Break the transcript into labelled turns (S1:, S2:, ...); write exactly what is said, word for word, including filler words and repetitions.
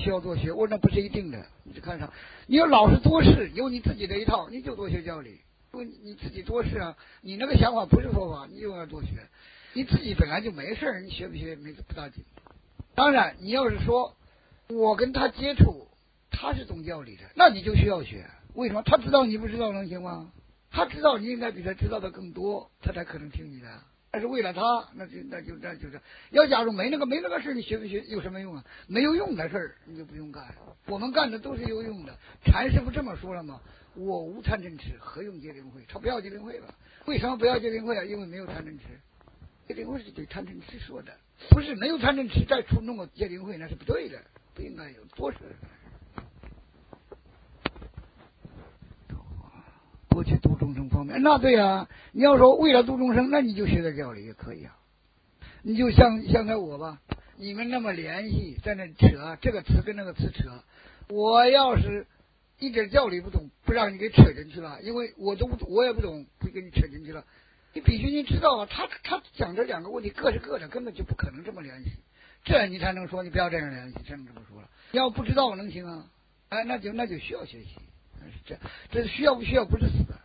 S1: 需要多学。我说那不是一定的，你就看上，你要老是多事，有你自己的一套，你就多学教理。因为你自己多事啊，你那个想法不是说法，你就要多学。你自己本来就没事儿，你学不学没不大紧。当然，你要是说我跟他接触，他是懂教理的，那你就需要学。为什么？他知道你不知道能行吗？他知道你应该比他知道的更多，他才可能听你的。但是为了他，那就那就那就是要假如没那个没那个事，你学不学有什么用啊？没有用的事儿你就不用干。我们干的都是有用的。禅师不这么说了吗？我无贪嗔痴，何用戒灵慧？他不要戒灵慧了。为什么不要戒灵慧啊？因为没有贪嗔痴。戒灵慧是对贪嗔痴说的，不是没有贪嗔痴再出弄个戒灵慧，那是不对的，不应该有多事。过去度众生方面，那对啊，你要说为了度众生，那你就学点教理也可以啊。你就像像才我吧，你们那么联系，在那扯这个词跟那个词扯，我要是一点教理不懂，不让你给扯进去了，因为我都不我也不懂，不给你扯进去了。你必须你知道啊，他他讲这两个问题各是各的，根本就不可能这么联系，这你才能说你不要这样联系，才能这么说了。要不知道能行啊？哎，那就那就需要学习。这这需要不需要不是死的，